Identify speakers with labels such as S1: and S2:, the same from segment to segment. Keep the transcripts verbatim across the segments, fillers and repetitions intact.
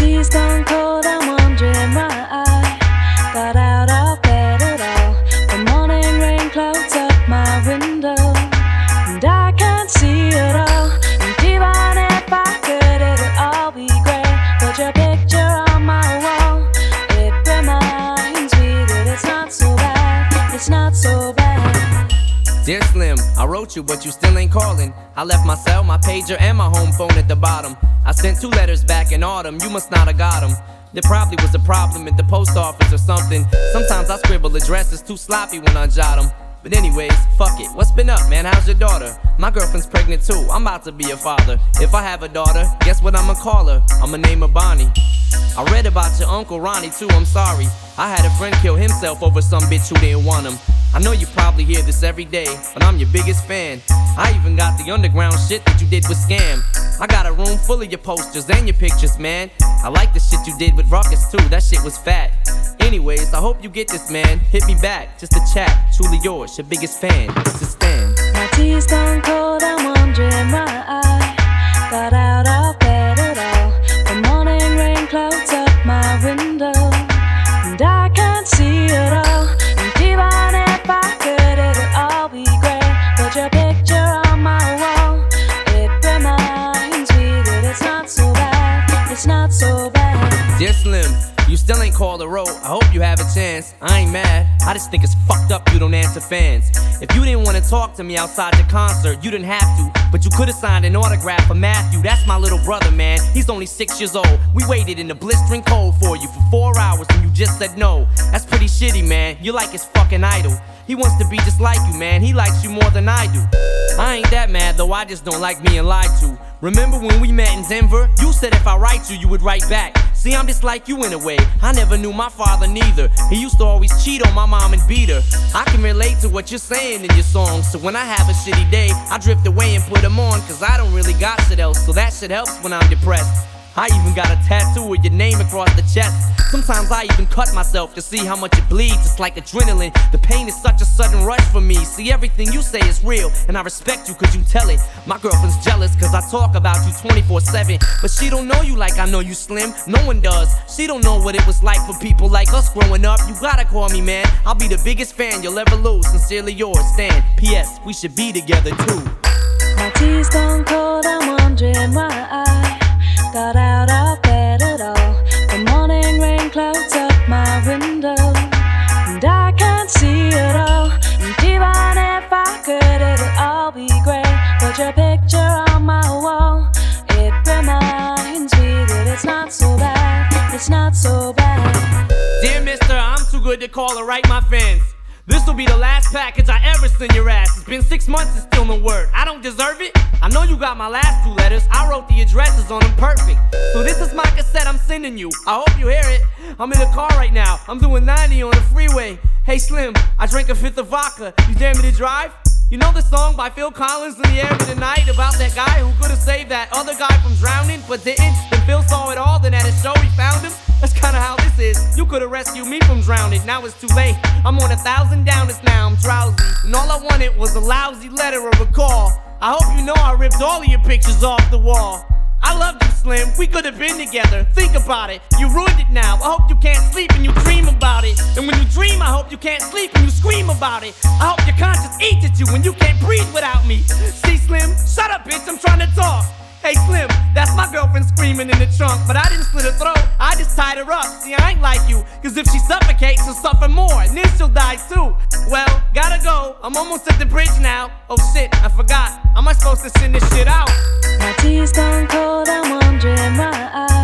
S1: tea's gone cold, I'm wondering why I got out of bed at all. The morning rain clouds up my window, and I can't see it all. And even if I could, it would all be great. Put your picture on my wall, it reminds me that it's not so bad, it's not so bad.
S2: Dear Slim, I wrote you, but you still ain't calling. I left my cell, my pager, and my home phone at the bottom. I sent two letters back in autumn, you must not have got them. There probably was a problem at the post office or something. Sometimes I scribble addresses too sloppy when I jot them. But anyways, fuck it, what's been up, man? How's your daughter? My girlfriend's pregnant too, I'm about to be a father. If I have a daughter, guess what I'ma call her? I'ma name her Bonnie. I read about your Uncle Ronnie too, I'm sorry. I had a friend kill himself over some bitch who didn't want him. I know you probably hear this every day, but I'm your biggest fan. I even got the underground shit that you did with Scam. I got a room full of your posters and your pictures, man. I like the shit you did with Ruckus too, that shit was fat. Anyways, I hope you get this, man. Hit me back, just a chat. Truly yours, your biggest fan. It's a Stan.
S1: My tea's gone cold, I'm wondering why I got out of bed at all. The morning rain clouds up my window, and I can't see it all. And even if I could, it would all be great. Put your picture on my wall, it reminds me that it's not so bad, it's not so bad.
S2: Dear Slim, you still ain't called or wrote, I hope you have a chance. I ain't mad, I just think it's fucked up you don't answer fans. If you didn't want to talk to me outside your concert, you didn't have to, but you could've signed an autograph for Matthew. That's my little brother, man, he's only six years old. We waited in the blistering cold for you for four hours and you just said no. That's pretty shitty, man, you're like his fucking idol. He wants to be just like you, man, he likes you more than I do. I ain't that mad though, I just don't like being lied to. Remember when we met in Denver? You said if I write you, you would write back. See, I'm just like you in a way, I never knew my father neither. He used to always cheat on my mom and beat her. I can relate to what you're saying in your songs, so when I have a shitty day, I drift away and put them on, cause I don't really got shit else, so that shit helps when I'm depressed. I even got a tattoo with your name across the chest. Sometimes I even cut myself to see how much it bleeds. It's like adrenaline, the pain is such a sudden rush for me. See, everything you say is real, and I respect you cause you tell it. My girlfriend's jealous cause I talk about you twenty-four seven, but she don't know you like I know you, Slim. No one does, she don't know what it was like for people like us growing up. You gotta call me, man, I'll be the biggest fan you'll ever lose. Sincerely yours, Stan. P S We should be together too.
S1: My tea's gone cold, I'm wondering why I got out of bed at all. The morning rain clouds up my window, and I can't see it all. And even if I could, it would all be great. Put your picture on my wall, it reminds me that it's not so bad, it's not so bad.
S2: Dear mister, I'm too good to call or write my fans. This'll be the last package I ever send your ass. It's been six months and still no word. I don't deserve it? I know you got my last two letters. I wrote the addresses on them perfect. So this is my cassette I'm sending you. I hope you hear it. I'm in the car right now. I'm doing ninety on the freeway. Hey Slim, I drank a fifth of vodka. You dare me to drive? You know the song by Phil Collins, In the Air of the Night, about that guy who could've saved that other guy from drowning, but didn't? Then Phil saw it all, then at his show he found him? That's kinda how this is. You could've rescued me from drowning, now it's too late. I'm on a thousand downers now, I'm drowsy, and all I wanted was a lousy letter or a call. I hope you know I ripped all of your pictures off the wall. I loved you, Slim, we could've been together. Think about it, you ruined it now. I hope you can't sleep and you dream about it. And when you dream, I hope you can't sleep and you scream about it. I hope your conscience eats at you when you can't breathe without me. See, Slim, shut up, bitch, I'm trying to talk. Hey Slim, that's my girlfriend screaming in the trunk, but I didn't slit her throat, I just tied her up. See, I ain't like you, cause if she suffocates, she'll suffer more, and then she'll die too. Well, gotta go, I'm almost at the bridge now. Oh shit, I forgot, am I supposed to send this shit out?
S1: My tea's gone cold, I'm wondering why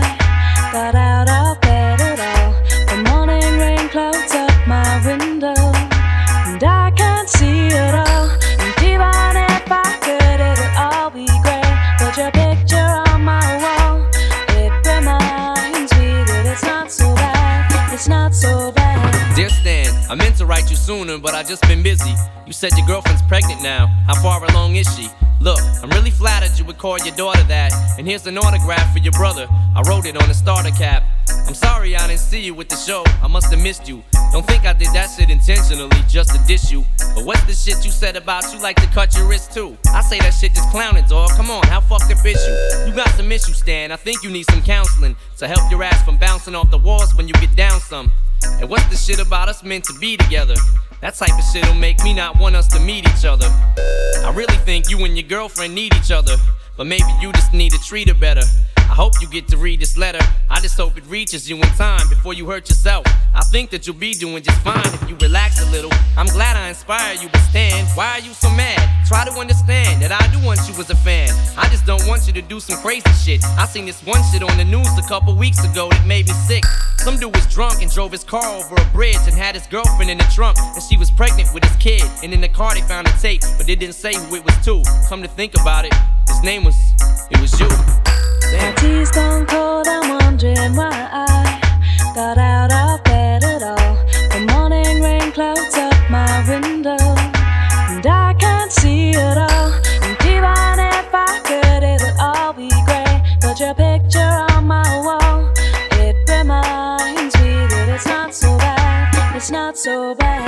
S1: I got out of bed at all. The morning rain clouds up my window, and I can't see it all. And even if I could, it would all be great. Put your picture on my wall, it reminds me that it's not so bad, it's not so bad.
S2: Dear Stan, I meant to write you sooner, but I just been busy. You said your girlfriend's pregnant now, how far along is she? Look, I'm really flattered you would call your daughter that. And here's an autograph for your brother, I wrote it on the starter cap. I'm sorry I didn't see you with the show, I must have missed you. Don't think I did that shit intentionally just to diss you. But what's the shit you said about you like to cut your wrist too? I say that shit just clowning, dawg. Come on, how fucked up is you? You got some issues, Stan. I think you need some counseling to help your ass from bouncing off the walls when you get down some. And what's the shit about us meant to be together? That type of shit'll make me not want us to meet each other. I really think you and your girlfriend need each other, but maybe you just need to treat her better. I hope you get to read this letter. I just hope it reaches you in time before you hurt yourself. I think that you'll be doing just fine if you relax a little. I'm glad I inspired you, but Stan, why are you so mad? Try to understand that I do want you as a fan. I just don't want you to do some crazy shit. I seen this one shit on the news a couple weeks ago that made me sick. Some dude was drunk and drove his car over a bridge and had his girlfriend in the trunk, and she was pregnant with his kid. And in the car they found a tape, but it didn't say who it was to. Come to think about it, his name was, it was you.
S1: My tea's gone cold, I'm wondering why I got out of bed at all. The morning rain clouds up my window, and I can't see it all. And even if I could, it would all be great. But your picture on my wall, it reminds me that it's not so bad, it's not so bad.